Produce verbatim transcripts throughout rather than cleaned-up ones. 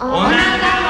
女川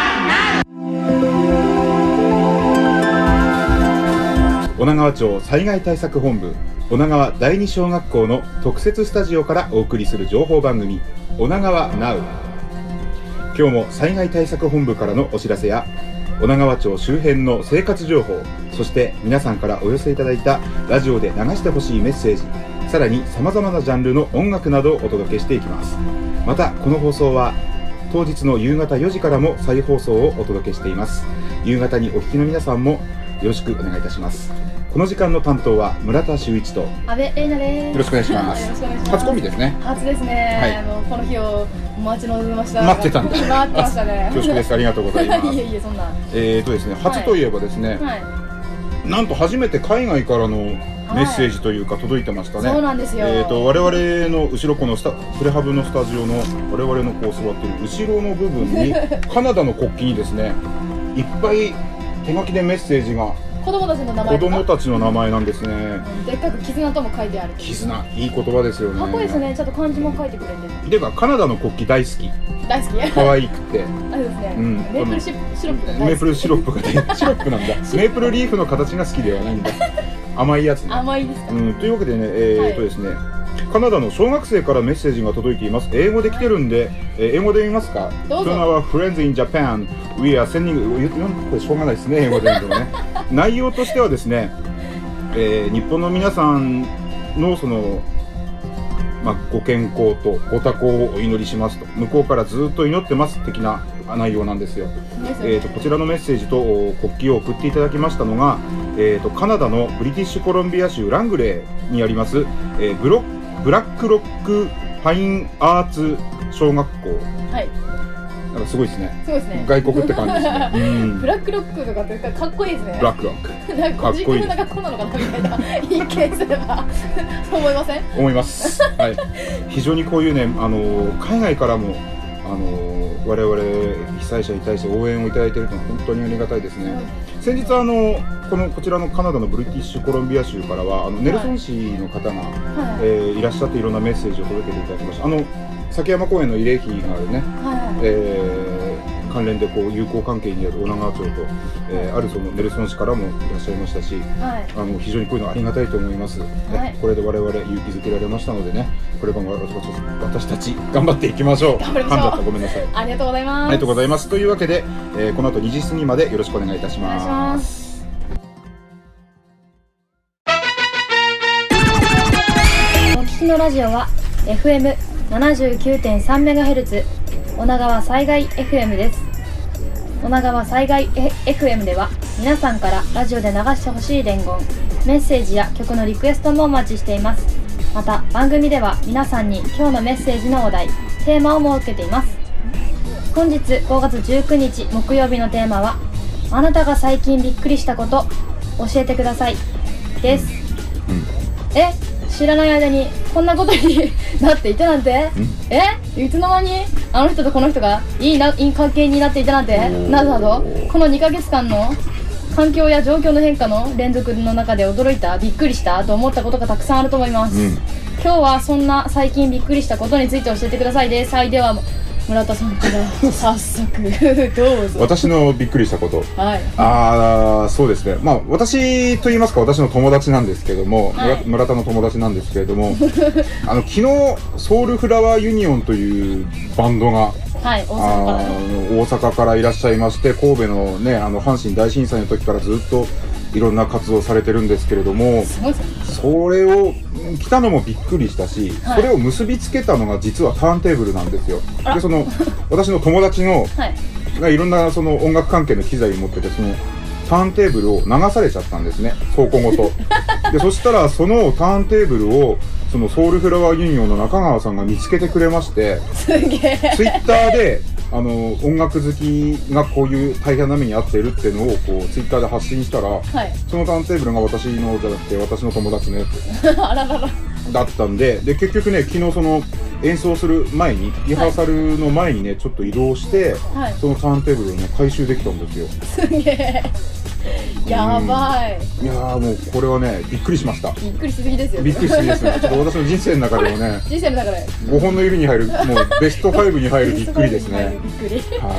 女川町災害対策本部女川第二小学校の特設スタジオからお送りする情報番組女川ナウ。今日も災害対策本部からのお知らせや女川町周辺の生活情報、そして皆さんからお寄せいただいたラジオで流してほしいメッセージ、さらに様々なジャンルの音楽などをお届けしていきます。またこの放送は当日の夕方よじからも再放送をお届けしています。夕方にお聞きの皆さんもよろしくお願いいたします。この時間の担当は村田修一と阿部玲奈です。 よろしくお願いします。 よろしくお願いします。 初コンビですね。 初ですね。 はいあのこの日を待ち望んでました。 待ってたんだ。 待ってましたね。 恐縮です。ありがとうございます。 いえいえ、そんな。 えーとですね、初といえばですね、 はい。 なんと初めて海外からのメッセージというか届いてましたね。 そうなんですよ。 えーと我々の後ろこのスタプレハブのスタジオの我々のこう座っている後ろの部分にカナダの国旗にですね、いっぱい手書きでメッセージが。 子供たちの名前子供たちの名前なんですね。 でっかく絆とも書いてある。 絆、いい言葉ですよね。 かっこいいですね。ちょっと漢字も書いてくれてる。 ではカナダの国旗大好き。 大好き。 可愛くて。 あれですね。 うんメープルシシロップが大好き。 メープルシロップが大好き。シロップなんだ。メープルリーフの形が好きではないんだ。甘いやつね。 甘いですか。 うん、というわけでね、えー、っとですね、カナダの小学生からメッセージが届いています。英語で来てるんで、えー英語で見ますか。 どうぞ。 その名は Friends in Japan We are sending これしょうがないですね、英語で読んでもね。内容としてはですね、えー日本の皆さんのそのまあ、ご健康とご多幸をお祈りしますと、向こうからずっと祈ってます的な内容なんですよ。えー、とこちらのメッセージと国旗を送っていただきましたのが、えー、とカナダのブリティッシュコロンビア州ラングレーにあります、えー、ブロブラックロックファインアーツ小学校。 はい。 なんかすごいですね。 すごいですね。 外国って感じですね。うん、 ブラックロックとかってかっこいいですね。 ブラックロック。 なんか個人的な学校なのかなみたいな一見すればそう思いません？ 思います。はい。非常にこういうね、あの海外からもあの我々被災者に対して応援をいただいているというのは本当にありがたいですね。先日あのこのこちらのカナダのブリティッシュコロンビア州からはあのネルソン市の方が、はいえー、いらっしゃっていろんなメッセージを届けていただきました。あの崎山公園の慰霊碑があるね、はいえー、関連でこう友好関係にある女川町と、えー、あるそのネルソン市からもいらっしゃいましたし、はい、あの非常にこういうのありがたいと思います、はいね、これで我々勇気づけられましたのでね、これからも私たち頑張っていきましょう。 頑張りましょう。 噛んじゃった、ごめんなさい。 ありがとうございます。 ありがとうございます。というわけで、えー、この後にじ過ぎまでよろしくお願いいたします。お願いします。 お聞きのラジオは エフエムななじゅうきゅうてんさんメガヘルツ 女川災害 エフエム です。女川災害 エフエム では皆さんからラジオで流してほしい伝言、メッセージや曲のリクエストもお待ちしています。また番組では皆さんに今日のメッセージのお題、テーマを設けています。本日ごがつじゅうくにち木曜日のテーマは、あなたが最近びっくりしたこと教えてくださいです、うん、え知らない間にこんなことになっていたなんて、えいつの間にあの人とこの人がいいないい関係になっていたなんて、などなど、このにかげつかんの環境や状況の変化の連続の中で驚いた、びっくりしたと思ったことがたくさんあると思います、うん、今日はそんな最近びっくりしたことについて教えてくださいです。はい、では村田さんから早速どうぞ。 私のびっくりしたこと、 はい、 ああそうですね、まあ私と言いますか私の友達なんですけども、はい、村田の友達なんですけれどもあの昨日ソウルフラワーユニオンというバンドが、はい、大阪から、ね、大阪からいらっしゃいまして、神戸のねあの阪神大震災の時からずっといろんな活動をされてるんですけれども、それを来たのもびっくりしたし、はい、それを結びつけたのが実はターンテーブルなんですよ。でその私の友達の、はい、がいろんなその音楽関係の機材を持ってて、そのターンテーブルを流されちゃったんですね、倉庫ごとでそしたらそのターンテーブルをそのソウルフラワーユニオンの中川さんが見つけてくれまして、 すげえツイッターであの音楽好きがこういう大変な目に遭っているっていうのをこうツイッターで発信したら、はい、そのターンテーブルが私のじゃなくて私の友達のやつあらららだったんで、で結局ね昨日その演奏する前にリハーサルの前にねちょっと移動して、はい、そのターンテーブルをね回収できたんですよ。 すげえやばい。 いやーもうこれはねびっくりしました。 びっくりしすぎですよ。 びっくりしすぎですね。ちょっと私の人生の中でもね人生の中でごほんの指に入る、もうベストファイブに入るびっくりですね。 びっくり。 はい。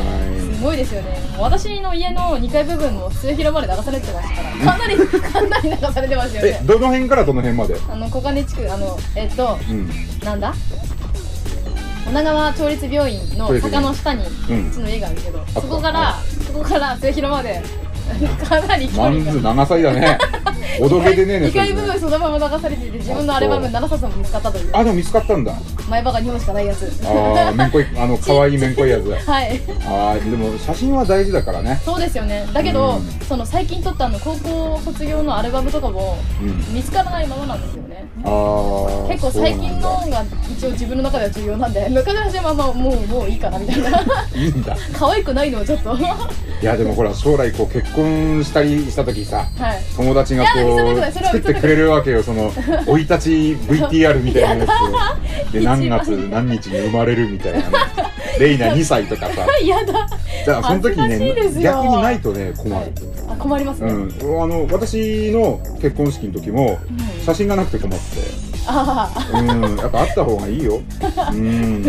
すごいですよね。私の家のにかい部分も末広まで流されてましたから、かなりかなり流されてますよね。 え、どの辺からどの辺まで？ あの小金地区、あのえっと、 うん、 なんだ？女川町立病院の坂の下にうちの家があるけど、そこからそこから末広までかなり距離が。 まんず長さいだね。おどけでねえね。 にかい部分そのまま流されていて、自分のアルバムななさつも見つかったという。 あ、でも見つかったんだ。 前歯がにほんしかないやつ。 ああ、めんこい、あの可愛いめんこいやつ。 はい。 ああ、でも写真は大事だからね。 そうですよね。だけど、その最近撮ったあの高校卒業のアルバムとかも見つからないままなんですよね。ああ。結構最近のが一応自分の中では重要なんで、昔の写真はまあもうもういいかなみたいな。 いいんだ。 可愛くないのはちょっと。 いやでもほら将来こう結婚したりした時さ、 はい、 友達がこう作ってくれるわけよ、その生い立ち ブイティーアール みたいなやつで何月何日に生まれるみたいなね。レイナにさいとかさ。 やだ。 だからその時にね逆にないとね困る。 あ、困りますね。 うん、あの私の結婚式の時も写真がなくて困って。ああ。うん、やっぱあった方がいいよ。うん。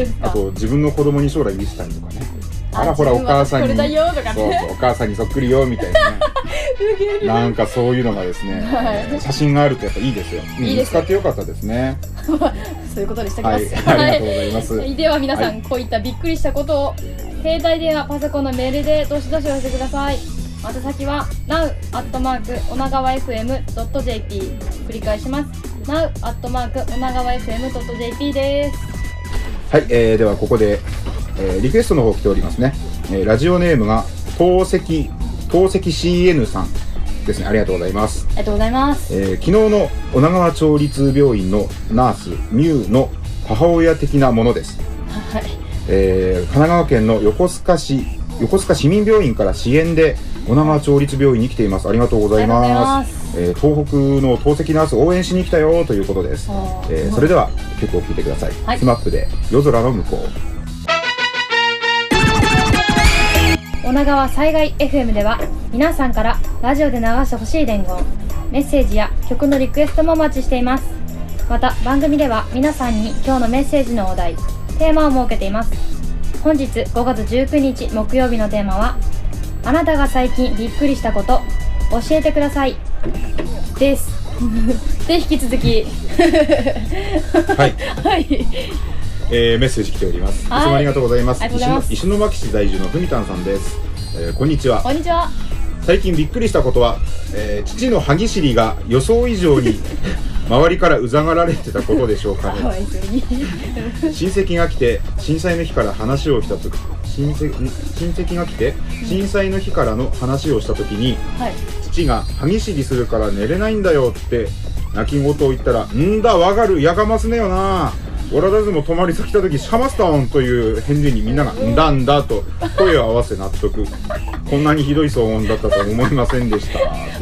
あと自分の子供に将来見せたりとかね。あらほらお母さんに、そうそうお母さんにそっくりよみたいなね。なんかそういうのがですね、写真があるとやっぱいいですよ。いいです。使ってよかったですね。 そういうことにしておきます。 ありがとうございます。 では皆さんこういったびっくりしたことを携帯電話、パソコンのメールでどしどしお寄せください。宛先は ナウ アットマーク おながわ エフエム ドット ジェーピー 繰り返します。ナウ アットマーク おながわ エフエム ドット ジェーピー です。 はい、えー、ではここでえー、リクエストの方来ておりますね、えー、ラジオネームが透析透析 シーエヌ さんですね。ありがとうございます。 ありがとうございます。 えー、昨日の女川町立病院のナースミュウの母親的なものです。 はい。 えー、神奈川県の横須賀市横須賀市民病院から支援で女川町立病院に来ています。ありがとうございます。えー、東北の透析ナース応援しに来たよということです。えー、それでは曲を聴いてください。はい、スマップで夜空の向こう。 女川災害 エフエム では皆さんからラジオで流してほしい伝言、メッセージや曲のリクエストもお待ちしています。また番組では皆さんに今日のメッセージのお題、テーマを設けています。本日ごがつじゅうくにち木曜日のテーマは、あなたが最近びっくりしたこと教えてくださいですで引き続きはい、 はいえー、メッセージ来ております。いつもありがとうございます。石巻市在住のふみたんさんです。えー、こんにちは。 こんにちは。 最近びっくりしたことは、えー、父の歯ぎしりが予想以上に周りからうざがられてたことでしょうかね。親戚が来て震災の日から話をしたとき親戚親戚が来て震災の日からの話をしたときに、はい、父が歯ぎしりするから寝れないんだよって泣き言を言ったら、んだわかるやかますねよな、オラダズも泊まり先来た時シャマスタオンという返事にみんながんだんだと声を合わせ納得。こんなにひどい騒音だったとは思いませんでした。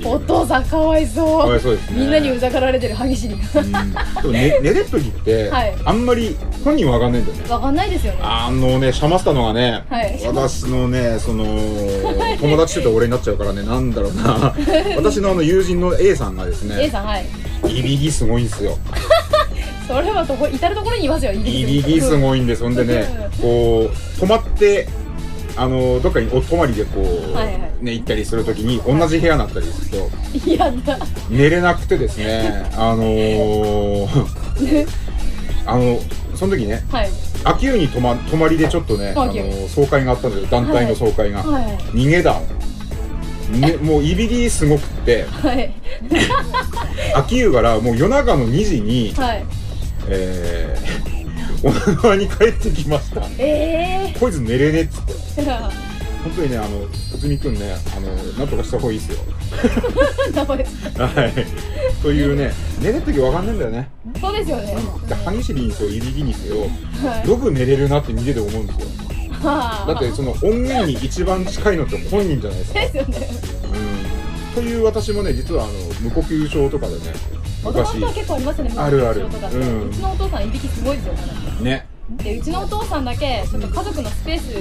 お父さんかわいそう。 かわいそうですね。 みんなにうざがられてる歯ぎしりが。 でもね、寝れる時って、はい、あんまり本人わかんないんだよね。 わかんないですよね。 あのね、シャマスタのがね、はい、私のね、その友達って俺になっちゃうからね、なんだろうな。私のあの友人の A さんがですね、 A さん、はい、 いびきすごいんですよ。 それはどこ至る所にいますよ。いびきすごいんです。ほんでね、こう泊まってあのどっかにお泊まりでこう、はいはい、ね行ったりするときに同じ部屋になったりすると、 いやだ寝れなくてですね、あのー、あのその時ね、はい、秋湯に泊ま泊まりでちょっとね、あのー、総会があったんですよ。団体の総会が、はいはい、逃げ団。ね、もういびきすごくって、はい、秋湯からもう夜中のにじに、はい、えー、女川に帰ってきました。えー、こいつ寝れねっつって本当にね、あの内海くんね、あのなんとかした方がいいですよはい、というね、寝れる時わかんないんだよね。 そうですよね。 歯ぎしりにせよいびきにせよ、はい、よく寝れるなって見てて思うんですよ。だってその音源に一番近いのって本人じゃないですか。ですよね。うん。という私もね、実はあの無呼吸症とかでね、 昔は結構ありますね。 あるある。 うちのお父さんいびきすごいですよね。 ね。 でうちのお父さんだけちょっと家族のスペース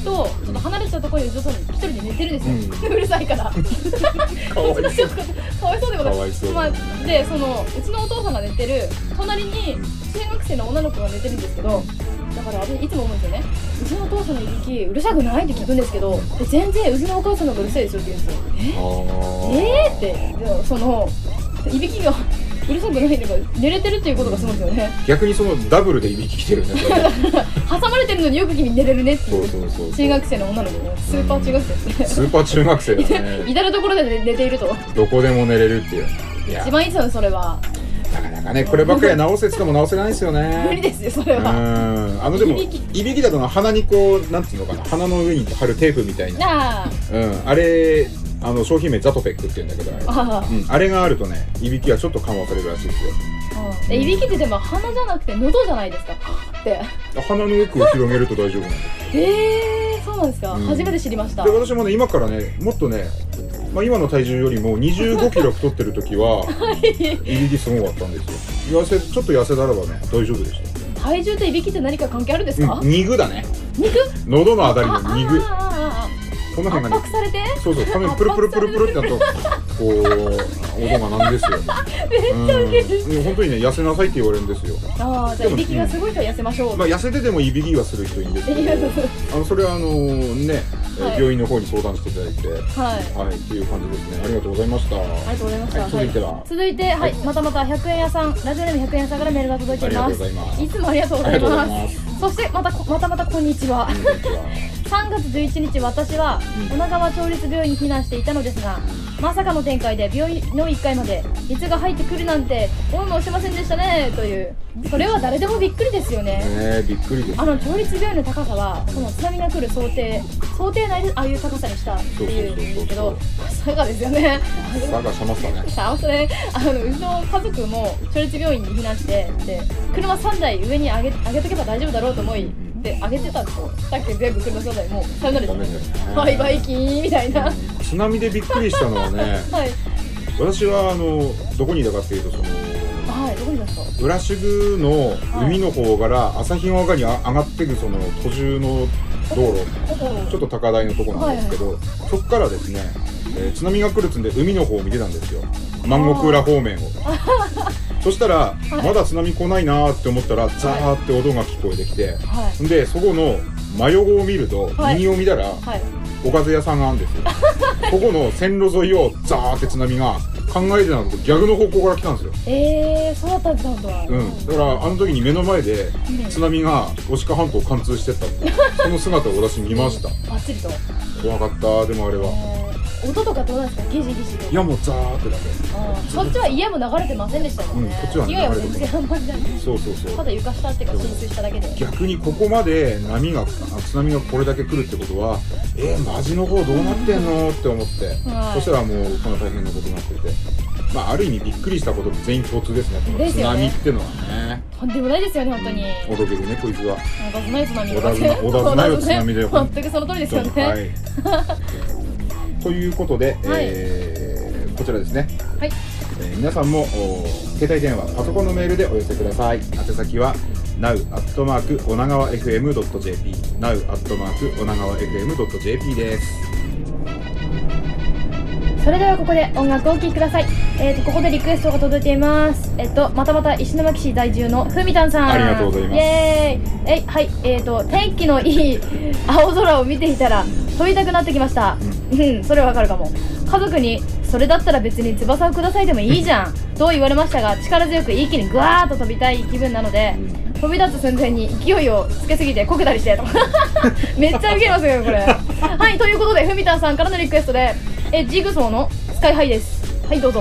とちょっと離れてたところにうちのお父さん一人で寝てるんですよ、うん、うるさいからかわいそうかわいそうでございます。 かわいそう、 まあ、でそのうちのお父さんが寝てる隣に中学生の女の子が寝てるんですけど、だから私いつも思うんですよね、うちのお父さんのいびきうるさくないって聞くんですけど、え全然うちのお母さんの方がうるさいですよって言うんですよ。ええー、ってでそのいびきがうるさくないとか寝れてるっていうことがすごいですよね。 逆にそのダブルでいびききてるね挟まれてるのによく君寝れるねっていう。 そうそうそうそう、 中学生の女の子ね、スーパー中学生ですね。 スーパー中学生だね至る所で寝ているとどこでも寝れるっていう。いや一番いいですよね、それは。 なかなかね、こればっかりは直せって言っても直せないですよね無理ですよ、それは。 うんあのでもいびきだと鼻にこうなんていうのかな、鼻の上に貼るテープみたいな、あ,、うん、あれあの商品名ザトペックって言うんだけど、あれ、うん、あれがあるとね、いびきはちょっと緩和されるらしいですよ。 うん、えいびきってでも鼻じゃなくて喉じゃないですかって鼻の奥を広げると大丈夫なんです。 えー、そうなんですか、うん、初めて知りました。で私もね今からねもっとね、まあ、今の体重よりもにじゅうごキロ太ってる時は、はい、いびきすごかったんですよ。痩せちょっと痩せたらばね大丈夫でした。 体重といびきって何か関係あるんですか？ うん、肉だね。 肉？ 喉のあたりの肉。この辺がね、 圧迫されて？ そうそう、髪プルプルプルプルってなるとこう音が鳴るんですよ。 めっちゃウケる。 本当にね痩せなさいって言われるんですよ。 ああ、じゃあいびきがすごい人は痩せましょう。 まあ痩せてでもいびきはする人いるんですけど、あのそれはあのね病院の方に相談していただいて、はいはいっていう感じですね。ありがとうございました。ありがとうございました。続いては続いてはいまたまたひゃくえん屋さん、ラジオネームひゃくえん屋さんからメールが届いています。いつもありがとうございます。そしてまたまたまたこんにちは。さんがつじゅういちにち私は女川町立病院に避難していたのですが、まさかの展開で病院のいっかいまで熱が入ってくるなんて思いもしませんでしたねという。それは誰でもびっくりですよね。 ね、びっくりです。 あの町立病院の高さはその津波が来る想定想定内でああいう高さにしたっていうんですけど、佐賀ですよね。 佐賀しましたね。 しましたね。あのうちの家族も町立病院に避難してで車さんだい上に上げ上げとけば大丈夫だろうと思いで上げてたんですよ。さっき全部車さんだいもうさよならですね。バイバイキーンみたいな。 津波でびっくりしたのはね、はい、私はあのどこにいたかっていうとその、 はい、どこにいたんですか？ 浦宿の海の方から朝日川に上がっていくその途中の道路、ちょっと高台のところなんですけど、はいはい、そこからですね、えー、津波が来るっつんで海の方を見てたんですよ、万石浦方面を。そしたら、はい、まだ津波来ないなーって思ったらザーって音が聞こえてきて、はい、でそこの真横を見ると、はい、右を見たら、はい、おかず屋さんがあるんですよ。ここの線路沿いをザーって津波が考えてたのと逆の方向から来たんですよ。 えー、そうだったんだ。 うん、だからあの時に目の前で津波が牡鹿半島を貫通してったってその姿を私見ました。 バッチリと怖かった。でもあれは、 えー、音とかどうなんですか？ギシギシと。 いやもうザーってだけ。 そっちは家も流れてませんでしたもんね。うん、こっちは流れてません。 そうそうそう。 ただ床下っていうか浸水しただけで。 逆にここまで波が津波がこれだけ来るってことは、えー、マジの方どうなってんのって思って、はい、そしたらもうこんな大変なことになってて、まあある意味びっくりしたことって全員共通ですね。この津波ってのはね。 とんでもないですよね本当に。 おどけるねこいつは。 おだずない津波。 おだずないおだずないよ津波で。 全くその通りですよね。はい。 ということで、はい、えー、こちらですね。はい。えー、皆さんも携帯電話、パソコンのメールでお寄せください。宛先は ナウ アットマーク おながわ エフエム ドット ジェーピー ナウ アットマーク おながわ エフエム ドット ジェーピー です。 それではここで音楽をお聴きください。えーとここでリクエストが届いています。えっとまたまた石巻市在住のふみたんさん、 ありがとうございます。 イエーイ。えはいえーと天気のいい青空を見ていたら飛びたくなってきました。うん、うん、それはわかるかも。家族にそれだったら別に翼をくださいでもいいじゃんと言われましたが、力強く一気にグワーッと飛びたい気分なので、飛び立つ寸前に勢いをつけすぎてこけたりしてめっちゃウケますよこれ。はい、ということでふみたんさんからのリクエストでえジグソーのスカイハイです。はい、どうぞ。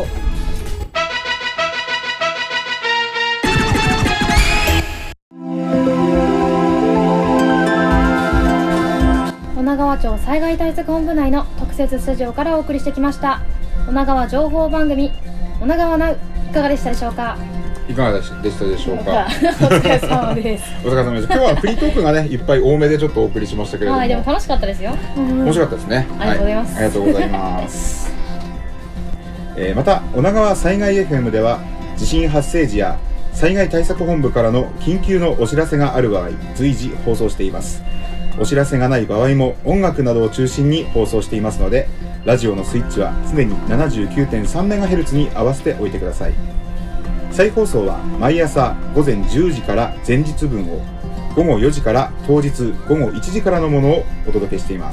女川町災害対策本部内の特設スタジオからお送りしてきました女川情報番組女川ナウ、いかがでしたでしょうか？ いかがでしたでしょうか？ お疲れ様です。 お疲れ様です。今日はフリートークがねいっぱい多めでちょっとお送りしましたけれども、 はい、でも楽しかったですよ。 面白かったですね。 ありがとうございます。 はい、ありがとうございます。えー、また女川災害 エフエム では地震発生時や災害対策本部からの緊急のお知らせがある場合随時放送しています。 お知らせがない場合も音楽などを中心に放送していますので、ラジオのスイッチは常に ななじゅうきゅうてんさんメガヘルツ に合わせておいてください。再放送は毎朝ごぜんじゅうじから前日分を、ごごよじから当日ごごいちじからのものをお届けしています。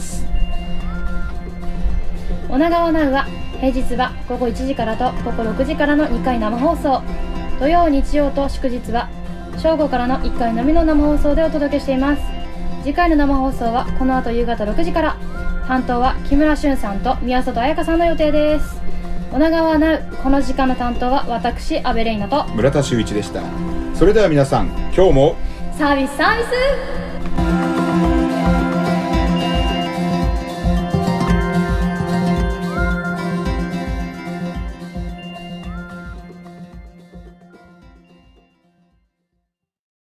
女川ナウは平日はごごいちじからとごごろくじからのにかい生放送、土曜日曜と祝日は正午からのいっかいのみの生放送でお届けしています。次回の生放送はこの後夕方ろくじから。担当は木村俊さんと宮里彩香さんの予定です。女川ナウ、この時間の担当は私阿部玲奈と村田修一でした。それでは皆さん、今日もサービスサービス。